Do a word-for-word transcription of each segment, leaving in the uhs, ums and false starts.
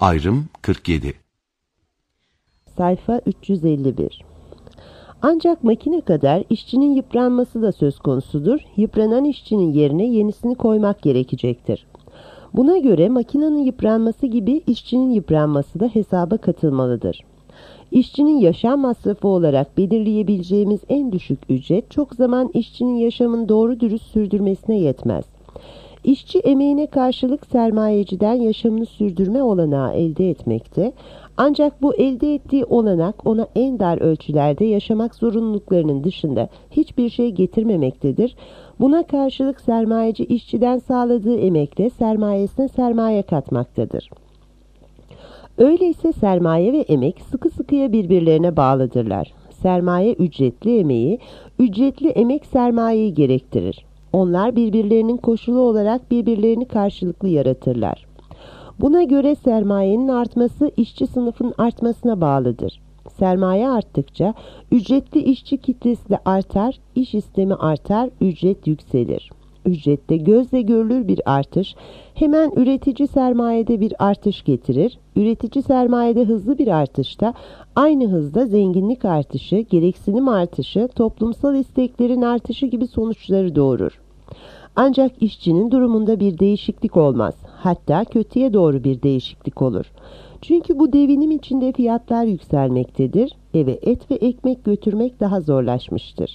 Ayrım kırk yedi. Sayfa üç yüz elli bir. Ancak makine kadar işçinin yıpranması da söz konusudur. Yıpranan işçinin yerine yenisini koymak gerekecektir. Buna göre makinenin yıpranması gibi işçinin yıpranması da hesaba katılmalıdır. İşçinin yaşam masrafı olarak belirleyebileceğimiz en düşük ücret çok zaman işçinin yaşamını doğru dürüst sürdürmesine yetmez. İşçi emeğine karşılık sermayeciden yaşamını sürdürme olanağı elde etmekte, ancak bu elde ettiği olanak ona en dar ölçülerde yaşamak zorunluluklarının dışında hiçbir şey getirmemektedir. Buna karşılık sermayeci işçiden sağladığı emekle sermayesine sermaye katmaktadır. Öyleyse sermaye ve emek sıkı sıkıya birbirlerine bağlıdırlar. Sermaye ücretli emeği, ücretli emek sermayeyi gerektirir. Onlar birbirlerinin koşulu olarak birbirlerini karşılıklı yaratırlar. Buna göre sermayenin artması işçi sınıfının artmasına bağlıdır. Sermaye arttıkça ücretli işçi kitlesi de artar, iş istemi artar, ücret yükselir. Ücrette gözle görülür bir artış hemen üretici sermayede bir artış getirir. Üretici sermayede hızlı bir artışta aynı hızda zenginlik artışı, gereksinim artışı, toplumsal isteklerin artışı gibi sonuçları doğurur. Ancak işçinin durumunda bir değişiklik olmaz. Hatta kötüye doğru bir değişiklik olur. Çünkü bu devinim içinde fiyatlar yükselmektedir. Eve et ve ekmek götürmek daha zorlaşmıştır.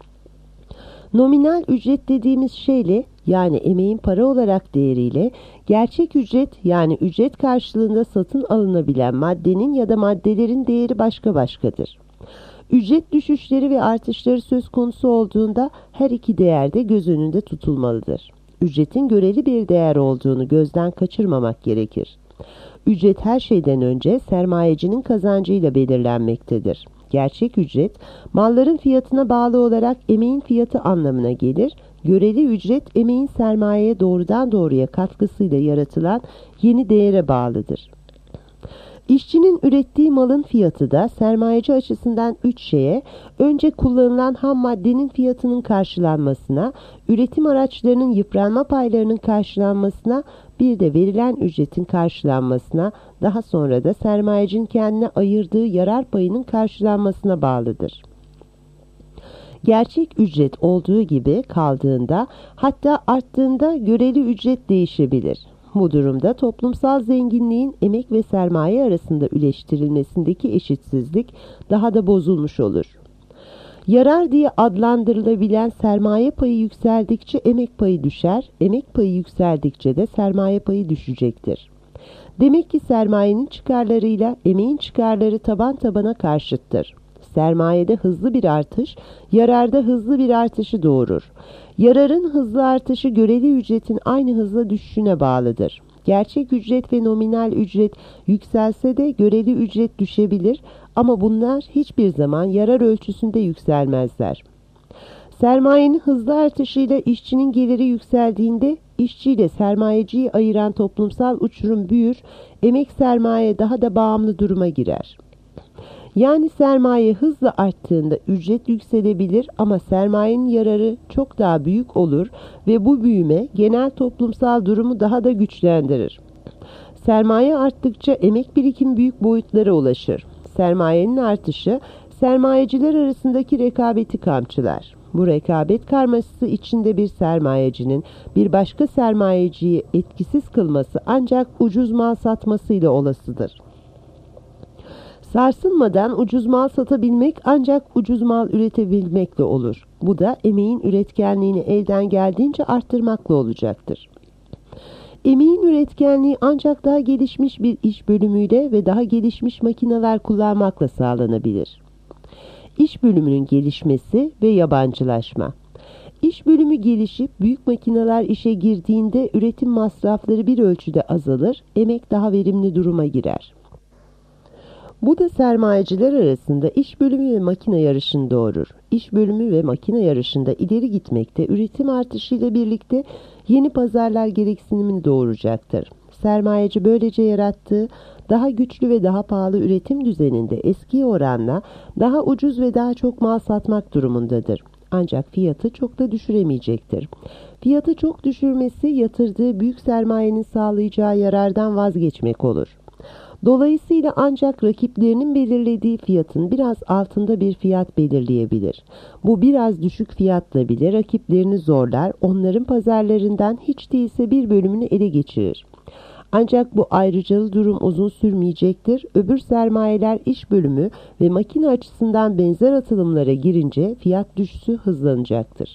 Nominal ücret dediğimiz şeyle, yani emeğin para olarak değeriyle, gerçek ücret, yani ücret karşılığında satın alınabilen maddenin ya da maddelerin değeri başka başkadır. Ücret düşüşleri ve artışları söz konusu olduğunda her iki değer de göz önünde tutulmalıdır. Ücretin göreli bir değer olduğunu gözden kaçırmamak gerekir. Ücret her şeyden önce sermayecinin kazancıyla belirlenmektedir. Gerçek ücret, malların fiyatına bağlı olarak emeğin fiyatı anlamına gelir. Göreli ücret, emeğin sermayeye doğrudan doğruya katkısıyla yaratılan yeni değere bağlıdır. İşçinin ürettiği malın fiyatı da sermayeci açısından üç şeye, önce kullanılan ham maddenin fiyatının karşılanmasına, üretim araçlarının yıpranma paylarının karşılanmasına, bir de verilen ücretin karşılanmasına, daha sonra da sermayecinin kendine ayırdığı yarar payının karşılanmasına bağlıdır. Gerçek ücret olduğu gibi kaldığında, hatta arttığında göreli ücret değişebilir. Bu durumda toplumsal zenginliğin emek ve sermaye arasında üleştirilmesindeki eşitsizlik daha da bozulmuş olur. Yarar diye adlandırılabilen sermaye payı yükseldikçe emek payı düşer, emek payı yükseldikçe de sermaye payı düşecektir. Demek ki sermayenin çıkarlarıyla emeğin çıkarları taban tabana karşıttır. Sermayede hızlı bir artış, yararda hızlı bir artışı doğurur. Yararın hızlı artışı göreli ücretin aynı hızla düşüşüne bağlıdır. Gerçek ücret ve nominal ücret yükselse de göreli ücret düşebilir ama bunlar hiçbir zaman yarar ölçüsünde yükselmezler. Sermayenin hızlı artışıyla işçinin geliri yükseldiğinde işçiyle sermayeciyi ayıran toplumsal uçurum büyür, emek sermaye daha da bağımlı duruma girer. Yani sermaye hızla arttığında ücret yükselebilir ama sermayenin yararı çok daha büyük olur ve bu büyüme genel toplumsal durumu daha da güçlendirir. Sermaye arttıkça emek birikimi büyük boyutlara ulaşır. Sermayenin artışı sermayeciler arasındaki rekabeti kamçılar. Bu rekabet karmaşası içinde bir sermayecinin bir başka sermayeciyi etkisiz kılması ancak ucuz mal satmasıyla olasıdır. Sarsılmadan ucuz mal satabilmek ancak ucuz mal üretebilmekle olur. Bu da emeğin üretkenliğini elden geldiğince arttırmakla olacaktır. Emeğin üretkenliği ancak daha gelişmiş bir iş bölümüyle ve daha gelişmiş makineler kullanmakla sağlanabilir. İş bölümünün gelişmesi ve yabancılaşma. İş bölümü gelişip büyük makineler işe girdiğinde üretim masrafları bir ölçüde azalır, emek daha verimli duruma girer. Bu da sermayeciler arasında iş bölümü ve makine yarışını doğurur. İş bölümü ve makine yarışında ileri gitmekte, üretim artışıyla birlikte yeni pazarlar gereksinimini doğuracaktır. Sermayeci böylece yarattığı daha güçlü ve daha pahalı üretim düzeninde eskiye oranla daha ucuz ve daha çok mal satmak durumundadır. Ancak fiyatı çok da düşüremeyecektir. Fiyatı çok düşürmesi yatırdığı büyük sermayenin sağlayacağı yarardan vazgeçmek olur. Dolayısıyla ancak rakiplerinin belirlediği fiyatın biraz altında bir fiyat belirleyebilir. Bu biraz düşük fiyatla bile rakiplerini zorlar, onların pazarlarından hiç değilse bir bölümünü ele geçirir. Ancak bu ayrıcalı durum uzun sürmeyecektir. Öbür sermayeler iş bölümü ve makine açısından benzer atılımlara girince fiyat düşüşü hızlanacaktır.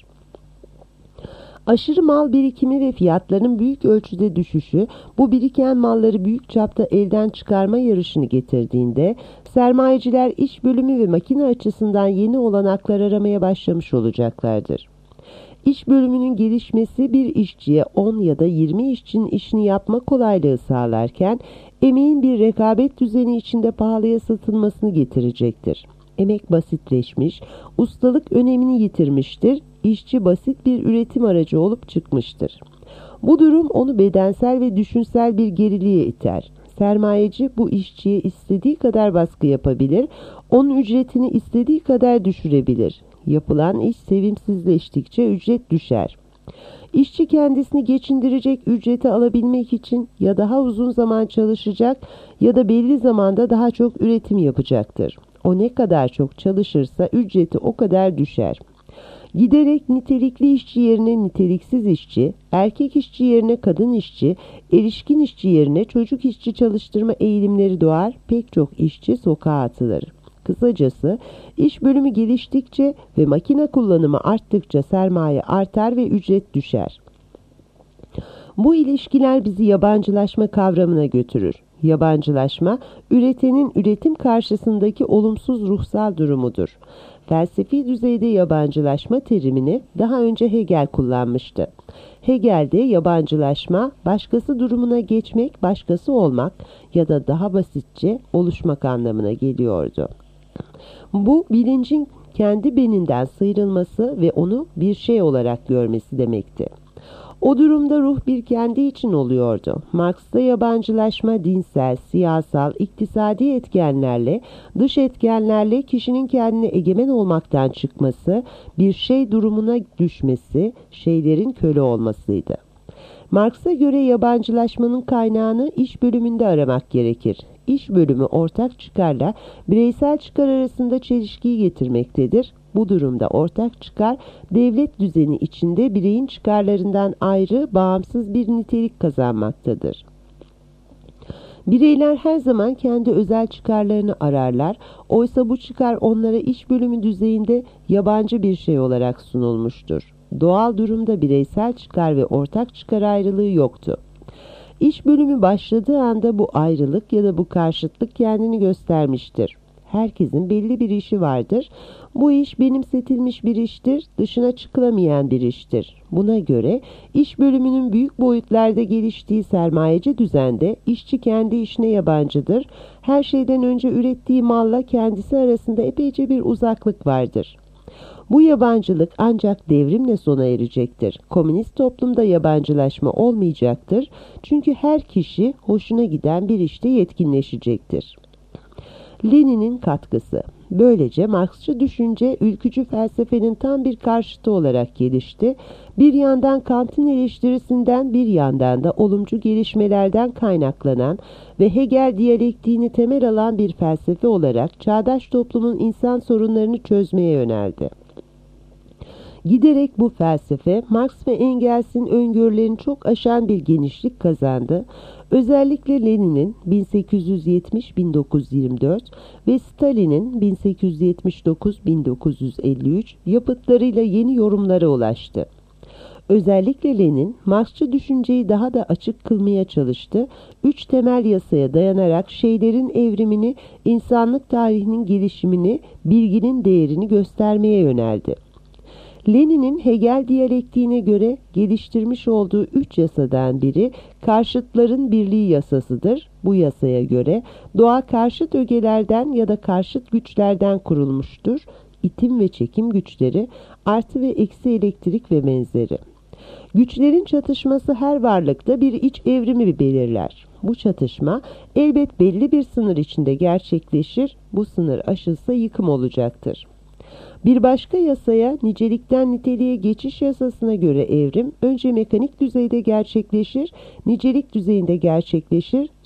Aşırı mal birikimi ve fiyatların büyük ölçüde düşüşü, bu biriken malları büyük çapta elden çıkarma yarışını getirdiğinde, sermayeciler iş bölümü ve makine açısından yeni olanaklar aramaya başlamış olacaklardır. İş bölümünün gelişmesi bir işçiye on ya da yirmi işçinin işini yapma kolaylığı sağlarken, emeğin bir rekabet düzeni içinde pahalıya satılmasını getirecektir. Emek basitleşmiş, ustalık önemini yitirmiştir, işçi basit bir üretim aracı olup çıkmıştır. Bu durum onu bedensel ve düşünsel bir geriliğe iter. Sermayeci bu işçiye istediği kadar baskı yapabilir, onun ücretini istediği kadar düşürebilir. Yapılan iş sevimsizleştikçe ücret düşer. İşçi kendisini geçindirecek ücreti alabilmek için ya daha uzun zaman çalışacak ya da belli zamanda daha çok üretim yapacaktır. O ne kadar çok çalışırsa ücreti o kadar düşer. Giderek nitelikli işçi yerine niteliksiz işçi, erkek işçi yerine kadın işçi, erişkin işçi yerine çocuk işçi çalıştırma eğilimleri doğar, pek çok işçi sokağa atılır. Kısacası iş bölümü geliştikçe ve makine kullanımı arttıkça sermaye artar ve ücret düşer. Bu ilişkiler bizi yabancılaşma kavramına götürür. Yabancılaşma, üretenin üretim karşısındaki olumsuz ruhsal durumudur. Felsefi düzeyde yabancılaşma terimini daha önce Hegel kullanmıştı. Hegel'de yabancılaşma, başkası durumuna geçmek, başkası olmak ya da daha basitçe oluşmak anlamına geliyordu. Bu, bilincin kendi beninden sıyrılması ve onu bir şey olarak görmesi demekti. O durumda ruh bir kendi için oluyordu. Marx'ta yabancılaşma dinsel, siyasal, iktisadi etkenlerle, dış etkenlerle kişinin kendine egemen olmaktan çıkması, bir şey durumuna düşmesi, şeylerin köle olmasıydı. Marx'a göre yabancılaşmanın kaynağını iş bölümünde aramak gerekir. İş bölümü ortak çıkarla bireysel çıkar arasında çelişkiyi getirmektedir. Bu durumda ortak çıkar, devlet düzeni içinde bireyin çıkarlarından ayrı, bağımsız bir nitelik kazanmaktadır. Bireyler her zaman kendi özel çıkarlarını ararlar, oysa bu çıkar onlara iş bölümü düzeyinde yabancı bir şey olarak sunulmuştur. Doğal durumda bireysel çıkar ve ortak çıkar ayrılığı yoktu. İş bölümü başladığı anda bu ayrılık ya da bu karşıtlık kendini göstermiştir. Herkesin belli bir işi vardır. Bu iş benimsetilmiş bir iştir, dışına çıkılamayan bir iştir. Buna göre iş bölümünün büyük boyutlarda geliştiği sermayeci düzende işçi kendi işine yabancıdır. Her şeyden önce ürettiği malla kendisi arasında epeyce bir uzaklık vardır. Bu yabancılık ancak devrimle sona erecektir. Komünist toplumda yabancılaşma olmayacaktır. Çünkü her kişi hoşuna giden bir işte yetkinleşecektir. Lenin'in katkısı. Böylece Marksçı düşünce ülkücü felsefenin tam bir karşıtı olarak gelişti. Bir yandan Kant'ın eleştirisinden, bir yandan da olumcu gelişmelerden kaynaklanan ve Hegel diyalektiğini temel alan bir felsefe olarak çağdaş toplumun insan sorunlarını çözmeye yöneldi. Giderek bu felsefe Marx ve Engels'in öngörülerini çok aşan bir genişlik kazandı. Özellikle Lenin'in bin sekiz yüz yetmiş bin dokuz yüz yirmi dört ve Stalin'in bin sekiz yüz yetmiş dokuz bin dokuz yüz elli üç yapıtlarıyla yeni yorumlara ulaştı. Özellikle Lenin, Marxçı düşünceyi daha da açık kılmaya çalıştı. Üç temel yasaya dayanarak şeylerin evrimini, insanlık tarihinin gelişimini, bilginin değerini göstermeye yöneldi. Lenin'in Hegel diyalektiğine göre geliştirmiş olduğu üç yasadan biri karşıtların birliği yasasıdır. Bu yasaya göre doğa karşıt ögelerden ya da karşıt güçlerden kurulmuştur. İtim ve çekim güçleri, artı ve eksi elektrik ve benzeri. Güçlerin çatışması her varlıkta bir iç evrimi belirler. Bu çatışma elbet belli bir sınır içinde gerçekleşir. Bu sınır aşılsa yıkım olacaktır. Bir başka yasaya, nicelikten niteliğe geçiş yasasına göre evrim önce mekanik düzeyde gerçekleşir, nicelik düzeyinde gerçekleşir,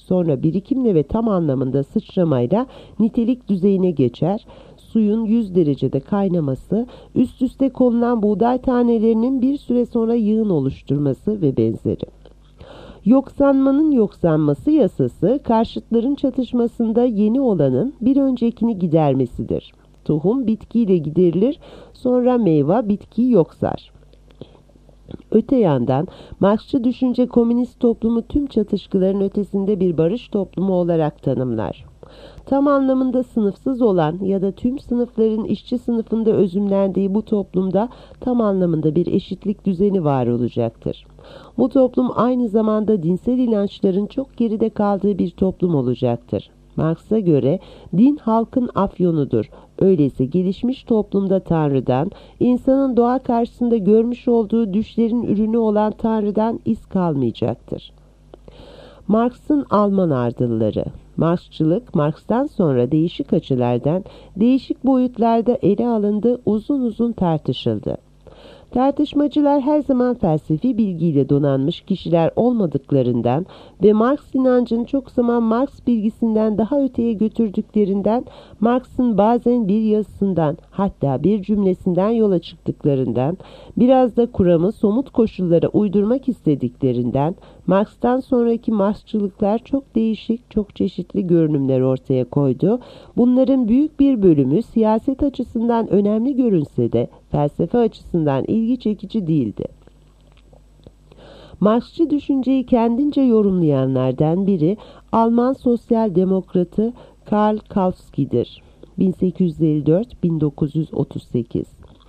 sonra birikimle ve tam anlamında sıçramayla nitelik düzeyine geçer. Suyun yüz derecede kaynaması, üst üste konulan buğday tanelerinin bir süre sonra yığın oluşturması ve benzeri. Yoksanmanın yoksanması yasası, karşıtların çatışmasında yeni olanın bir öncekini gidermesidir. Tohum bitkiyle giderilir, sonra meyve bitkiyi yoksar. Öte yandan Marksçı düşünce komünist toplumu tüm çatışkıların ötesinde bir barış toplumu olarak tanımlar. Tam anlamında sınıfsız olan ya da tüm sınıfların işçi sınıfında özümlendiği bu toplumda tam anlamında bir eşitlik düzeni var olacaktır. Bu toplum aynı zamanda dinsel inançların çok geride kaldığı bir toplum olacaktır. Marx'a göre din halkın afyonudur. Öyleyse gelişmiş toplumda Tanrı'dan, insanın doğa karşısında görmüş olduğu düşlerin ürünü olan Tanrı'dan iz kalmayacaktır. Marx'ın Alman ardılları. Marksçılık, Marx'tan sonra değişik açılardan, değişik boyutlarda ele alındı, uzun uzun tartışıldı. Tartışmacılar her zaman felsefi bilgiyle donanmış kişiler olmadıklarından ve Marx inancını çok zaman Marx bilgisinden daha öteye götürdüklerinden, Marx'ın bazen bir yazısından, hatta bir cümlesinden yola çıktıklarından, biraz da kuramı somut koşullara uydurmak istediklerinden, Marx'tan sonraki Marxçılıklar çok değişik, çok çeşitli görünümler ortaya koydu. Bunların büyük bir bölümü siyaset açısından önemli görünse de felsefe açısından ilgi çekici değildi. Marxçı düşünceyi kendince yorumlayanlardan biri Alman sosyal demokratı Karl Kautsky'dir. bin sekiz yüz elli dört bin dokuz yüz otuz sekiz.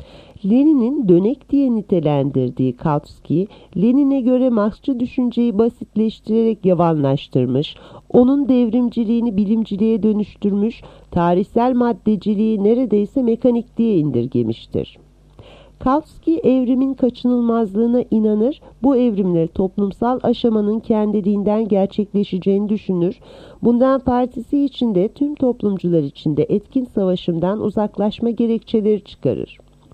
Lenin'in dönek diye nitelendirdiği Kautsky, Lenin'e göre Marxçı düşünceyi basitleştirerek yavanlaştırmış, onun devrimciliğini bilimciliğe dönüştürmüş, tarihsel maddeciliği neredeyse mekanikliğe indirgemiştir. Kautsky evrimin kaçınılmazlığına inanır, bu evrimle toplumsal aşamanın kendiliğinden gerçekleşeceğini düşünür, bundan partisi içinde tüm toplumcular içinde etkin savaşımdan uzaklaşma gerekçeleri çıkarır.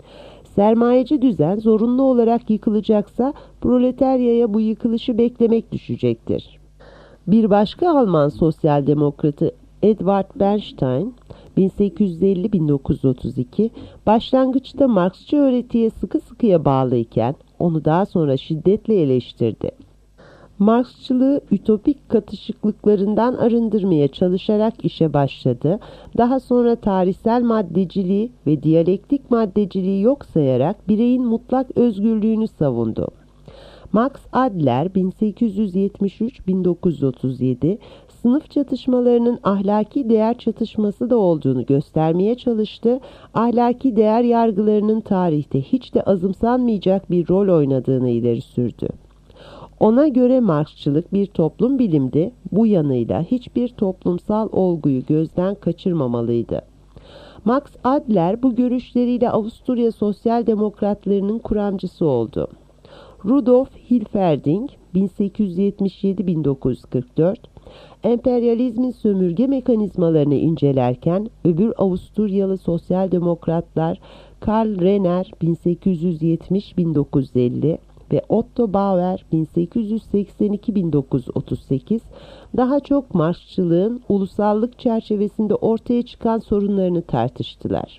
Sermayeci düzen zorunlu olarak yıkılacaksa proletaryaya bu yıkılışı beklemek düşecektir. Bir başka Alman sosyal demokratı Edward Bernstein bin sekiz yüz elli bin dokuz yüz otuz iki başlangıçta Marksçı öğretiye sıkı sıkıya bağlıyken onu daha sonra şiddetle eleştirdi. Marksçılığı ütopik katışıklıklarından arındırmaya çalışarak işe başladı. Daha sonra tarihsel maddeciliği ve diyalektik maddeciliği yok sayarak bireyin mutlak özgürlüğünü savundu. Max Adler bin sekiz yüz yetmiş üç bin dokuz yüz otuz yedi sınıf çatışmalarının ahlaki değer çatışması da olduğunu göstermeye çalıştı. Ahlaki değer yargılarının tarihte hiç de azımsanmayacak bir rol oynadığını ileri sürdü. Ona göre Marksçılık bir toplum bilimdi, bu yanıyla hiçbir toplumsal olguyu gözden kaçırmamalıydı. Max Adler bu görüşleriyle Avusturya Sosyal Demokratlarının kuramcısı oldu. Rudolf Hilferding bin sekiz yüz yetmiş yedi bin dokuz yüz kırk dört emperyalizmin sömürge mekanizmalarını incelerken öbür Avusturyalı sosyal demokratlar Karl Renner bin sekiz yüz yetmiş bin dokuz yüz elli ve Otto Bauer bin sekiz yüz seksen iki bin dokuz yüz otuz sekiz daha çok Marksçılığın ulusallık çerçevesinde ortaya çıkan sorunlarını tartıştılar.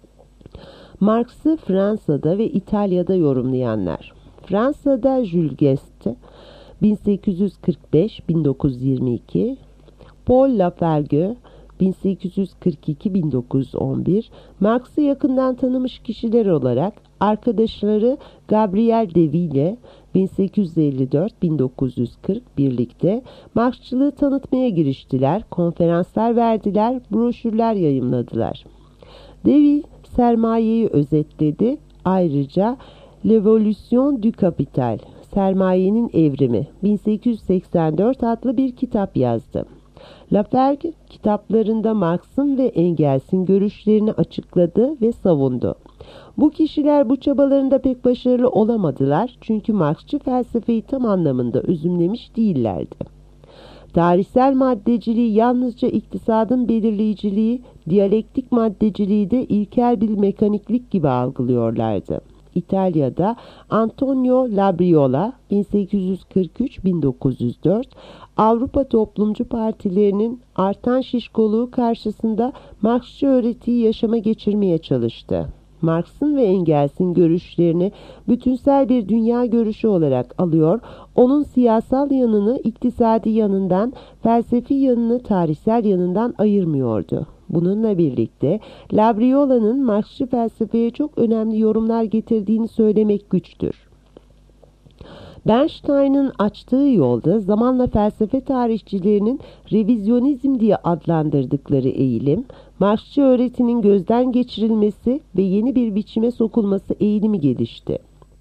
Marx'ı Fransa'da ve İtalya'da yorumlayanlar. Fransa'da Jules Guesde bin sekiz yüz kırk beş bin dokuz yüz yirmi iki, Paul Lafergue bin sekiz yüz kırk iki bin dokuz yüz on bir Marx'ı yakından tanımış kişiler olarak arkadaşları Gabriel Deville bin sekiz yüz elli dört bin dokuz yüz kırk birlikte Marxçılığı tanıtmaya giriştiler, konferanslar verdiler, broşürler yayımladılar. Deville sermayeyi özetledi, ayrıca L'Evolution du Capital, Sermayenin Evrimi bin sekiz yüz seksen dört adlı bir kitap yazdı. Lafergue kitaplarında Marx'ın ve Engels'in görüşlerini açıkladı ve savundu. Bu kişiler bu çabalarında pek başarılı olamadılar çünkü Marxçı felsefeyi tam anlamında özümlemiş değillerdi. Tarihsel maddeciliği yalnızca iktisadın belirleyiciliği, diyalektik maddeciliği de ilkel bir mekaniklik gibi algılıyorlardı. İtalya'da Antonio Labriola bin sekiz yüz kırk üç - bin dokuz yüz dört Avrupa toplumcu partilerinin artan şişkoluğu karşısında Marksçı öğretiyi yaşama geçirmeye çalıştı. Marx'ın ve Engels'in görüşlerini bütünsel bir dünya görüşü olarak alıyor, onun siyasal yanını iktisadi yanından, felsefi yanını tarihsel yanından ayırmıyordu. Bununla birlikte Labriola'nın Marksçı felsefeye çok önemli yorumlar getirdiğini söylemek güçtür. Bernstein'ın açtığı yolda zamanla felsefe tarihçilerinin revizyonizm diye adlandırdıkları eğilim, Marksçı öğretinin gözden geçirilmesi ve yeni bir biçime sokulması eğilimi gelişti.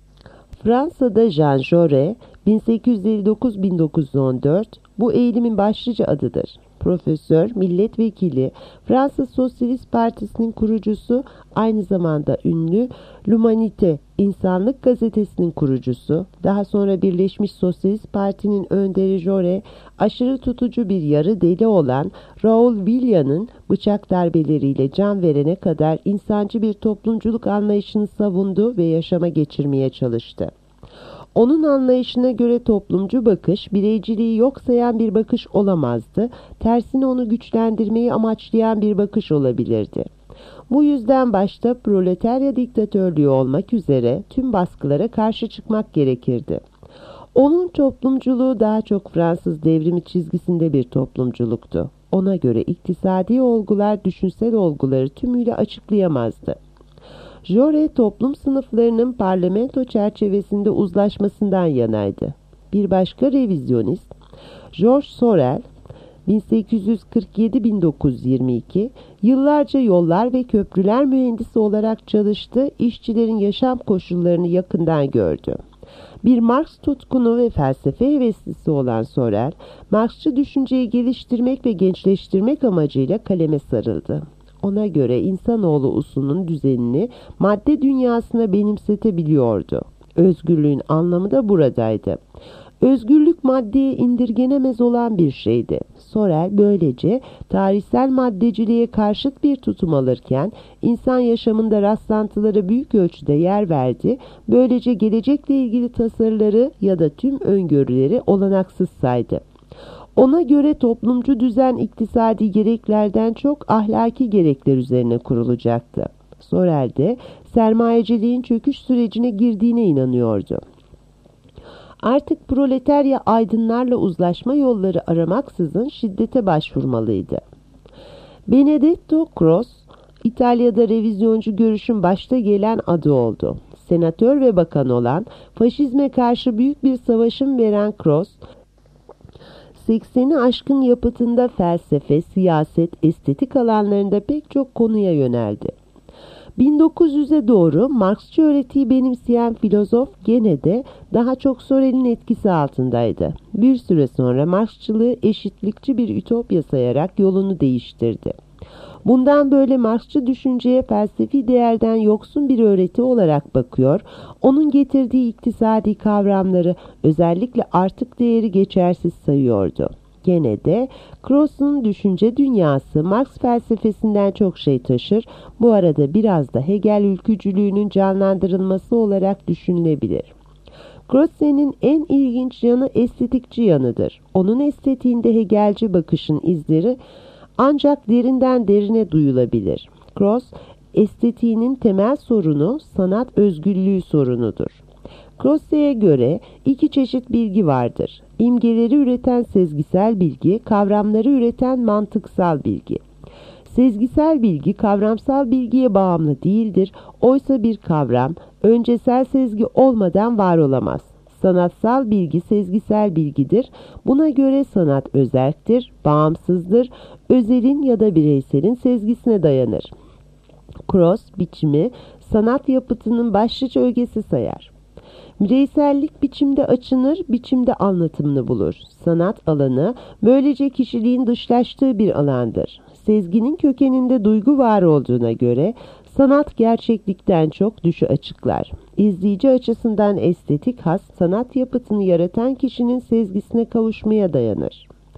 Fransa'da Jean Jaurès bin sekiz yüz elli dokuz - bin dokuz yüz on dört bu eğilimin başlıca adıdır. Profesör, milletvekili, Fransız Sosyalist Partisi'nin kurucusu, aynı zamanda ünlü L'Humanité, İnsanlık Gazetesi'nin kurucusu, daha sonra Birleşmiş Sosyalist Parti'nin önderi Jaurès, aşırı tutucu bir yarı deli olan Raoul Villia'nın bıçak darbeleriyle can verene kadar insancı bir toplumculuk anlayışını savundu ve yaşama geçirmeye çalıştı. Onun anlayışına göre toplumcu bakış, bireyciliği yok sayan bir bakış olamazdı, tersine onu güçlendirmeyi amaçlayan bir bakış olabilirdi. Bu yüzden başta proletarya diktatörlüğü olmak üzere tüm baskılara karşı çıkmak gerekirdi. Onun toplumculuğu daha çok Fransız devrimi çizgisinde bir toplumculuktu. Ona göre iktisadi olgular düşünsel olguları tümüyle açıklayamazdı. Jaurès toplum sınıflarının parlamento çerçevesinde uzlaşmasından yanaydı. Bir başka revizyonist, Georges Sorel, bin sekiz yüz kırk yedi - bin dokuz yüz yirmi iki yıllarca yollar ve köprüler mühendisi olarak çalıştı, işçilerin yaşam koşullarını yakından gördü. Bir Marx tutkunu ve felsefe heveslisi olan Sorel, Marxçı düşünceyi geliştirmek ve gençleştirmek amacıyla kaleme sarıldı. Ona göre insanoğlu usulünün düzenini madde dünyasına benimsetebiliyordu. Özgürlüğün anlamı da buradaydı. Özgürlük maddeye indirgenemez olan bir şeydi. Sorel böylece tarihsel maddeciliğe karşıt bir tutum alırken insan yaşamında rastlantılara büyük ölçüde yer verdi. Böylece gelecekle ilgili tasarıları ya da tüm öngörüleri olanaksız saydı. Ona göre toplumcu düzen iktisadi gereklerden çok ahlaki gerekler üzerine kurulacaktı. Sorel de sermayeciliğin çöküş sürecine girdiğine inanıyordu. Artık proletarya aydınlarla uzlaşma yolları aramaksızın şiddete başvurmalıydı. Benedetto Croce, İtalya'da revizyoncu görüşün başta gelen adı oldu. Senatör ve bakan olan, faşizme karşı büyük bir savaşın veren Croce, sekseni aşkın yapıtında felsefe, siyaset, estetik alanlarında pek çok konuya yöneldi. bin dokuz yüze doğru Marksçı öğretiyi benimseyen filozof gene de daha çok Sorel'in etkisi altındaydı. Bir süre sonra Marksçılığı eşitlikçi bir ütopya sayarak yolunu değiştirdi. Bundan böyle Marksçı düşünceye felsefi değerden yoksun bir öğreti olarak bakıyor, onun getirdiği iktisadi kavramları, özellikle artık değeri geçersiz sayıyordu. Gene de Croce'un düşünce dünyası Marx felsefesinden çok şey taşır, bu arada biraz da Hegel ülkücülüğünün canlandırılması olarak düşünülebilir. Croce'nin en ilginç yanı estetikçi yanıdır. Onun estetiğinde Hegelci bakışın izleri ancak derinden derine duyulabilir. Croce, estetiğinin temel sorunu sanat özgürlüğü sorunudur. Croce'ye göre iki çeşit bilgi vardır. İmgeleri üreten sezgisel bilgi, kavramları üreten mantıksal bilgi. Sezgisel bilgi kavramsal bilgiye bağımlı değildir. Oysa bir kavram öncesel sezgi olmadan var olamaz. Sanatsal bilgi sezgisel bilgidir. Buna göre sanat özerktir, bağımsızdır, özelin ya da bireyselin sezgisine dayanır. Croce, biçimi sanat yapıtının başlıca ögesi sayar. Bireysellik biçimde açınır, biçimde anlatımını bulur. Sanat alanı böylece kişiliğin dışlaştığı bir alandır. Sezginin kökeninde duygu var olduğuna göre sanat gerçeklikten çok düşü açıklar. İzleyici açısından estetik has, sanat yapıtını yaratan kişinin sezgisine kavuşmaya dayanır.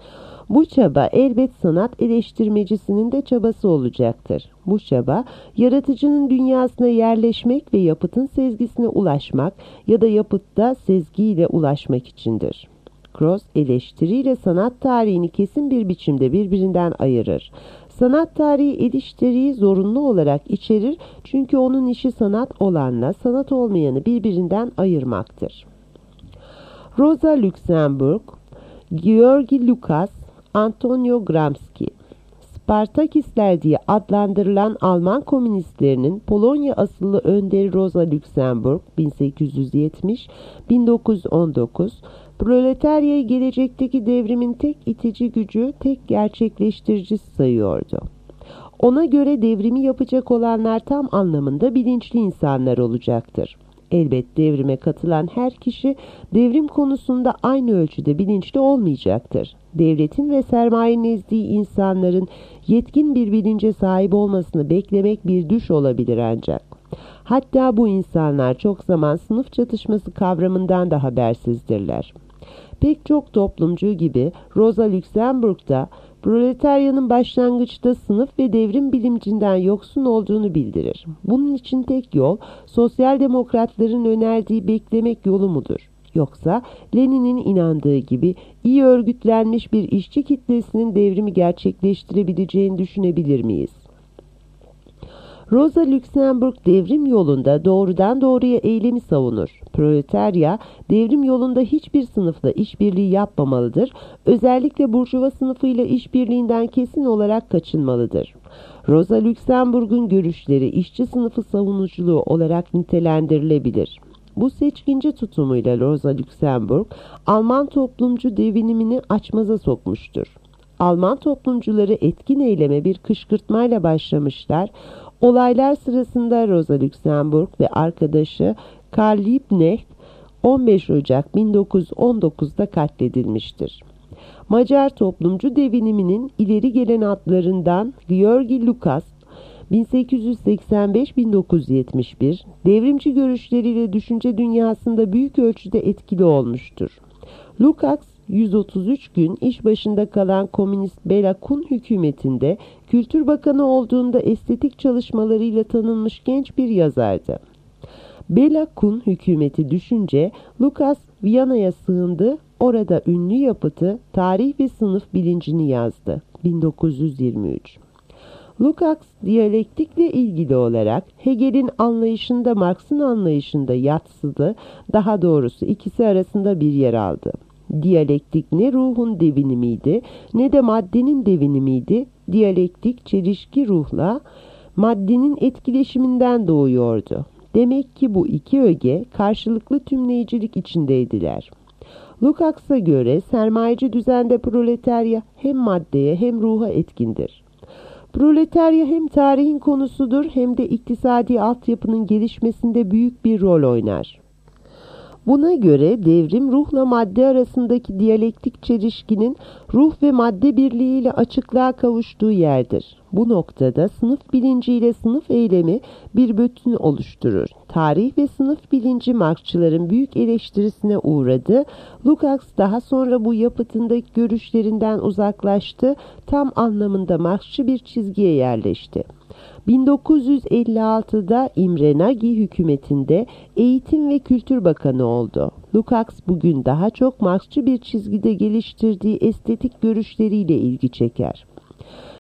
Bu çaba elbet sanat eleştirmecisinin de çabası olacaktır. Bu çaba, yaratıcının dünyasına yerleşmek ve yapıtın sezgisine ulaşmak ya da yapıtta sezgiyle ulaşmak içindir. Cross, eleştiriyle sanat tarihini kesin bir biçimde birbirinden ayırır. Sanat tarihi eleştiriyi zorunlu olarak içerir çünkü onun işi sanat olanla sanat olmayanı birbirinden ayırmaktır. Rosa Luxemburg, Georgi Lukas, Antonio Gramsci, Spartakistler diye adlandırılan Alman komünistlerinin Polonya asıllı önderi Rosa Luxemburg bin sekiz yüz yetmiş - bin dokuz yüz on dokuz, proletaryayı gelecekteki devrimin tek itici gücü, tek gerçekleştiricisi sayıyordu. Ona göre devrimi yapacak olanlar tam anlamında bilinçli insanlar olacaktır. Elbet devrime katılan her kişi devrim konusunda aynı ölçüde bilinçli olmayacaktır. Devletin ve sermayenin ezdiği insanların yetkin bir bilince sahip olmasını beklemek bir düş olabilir ancak. Hatta bu insanlar çok zaman sınıf çatışması kavramından da habersizdirler. Pek çok toplumcu gibi Rosa Luxemburg da proletaryanın başlangıçta sınıf ve devrim bilincinden yoksun olduğunu bildirir. Bunun için tek yol sosyal demokratların önerdiği beklemek yolu mudur? Yoksa Lenin'in inandığı gibi iyi örgütlenmiş bir işçi kitlesinin devrimi gerçekleştirebileceğini düşünebilir miyiz? Rosa Luxemburg devrim yolunda doğrudan doğruya eylemi savunur. Proletarya devrim yolunda hiçbir sınıfla işbirliği yapmamalıdır. Özellikle burjuva sınıfıyla işbirliğinden kesin olarak kaçınmalıdır. Rosa Luxemburg'un görüşleri işçi sınıfı savunuculuğu olarak nitelendirilebilir. Bu seçkince tutumuyla Rosa Luxemburg, Alman toplumcu devinimini açmaza sokmuştur. Alman toplumcuları etkin eyleme bir kışkırtmayla başlamışlar. Olaylar sırasında Rosa Luxemburg ve arkadaşı Karl Liebknecht on beş Ocak bin dokuz yüz on dokuz'da katledilmiştir. Macar toplumcu deviniminin ileri gelen adlarından Georgi Lukas bin sekiz yüz seksen beş - bin dokuz yüz yetmiş bir devrimci görüşleriyle düşünce dünyasında büyük ölçüde etkili olmuştur. Lukács yüz otuz üç gün iş başında kalan komünist Béla Kun hükümetinde Kültür Bakanı olduğunda estetik çalışmalarıyla tanınmış genç bir yazardı. Béla Kun hükümeti düşünce Lukács Viyana'ya sığındı, orada ünlü yapıtı Tarih ve Sınıf Bilincini yazdı. bin dokuz yüz yirmi üç. Lukács diyalektikle ilgili olarak Hegel'in anlayışında Marx'ın anlayışında yatsıdı, daha doğrusu ikisi arasında bir yer aldı. Diyalektik ne ruhun devinimiydi ne de maddenin devinimiydi. Diyalektik çelişki ruhla maddenin etkileşiminden doğuyordu. Demek ki bu iki öge karşılıklı tümleyicilik içindeydiler. Lukács'a göre sermayeci düzende proletarya hem maddeye hem ruha etkindir. Proletarya hem tarihin konusudur hem de iktisadi altyapının gelişmesinde büyük bir rol oynar. Buna göre devrim ruhla madde arasındaki diyalektik çelişkinin ruh ve madde birliğiyle açıklığa kavuştuğu yerdir. Bu noktada sınıf bilinciyle sınıf eylemi bir bütün oluşturur. Tarih ve sınıf bilinci Marksçıların büyük eleştirisine uğradı. Lukács daha sonra bu yapıtındaki görüşlerinden uzaklaştı, tam anlamında Marksçı bir çizgiye yerleşti. bin dokuz yüz elli altı'da Imre Nagy hükümetinde Eğitim ve Kültür Bakanı oldu. Lukács bugün daha çok Marksçı bir çizgide geliştirdiği estetik görüşleriyle ilgi çeker.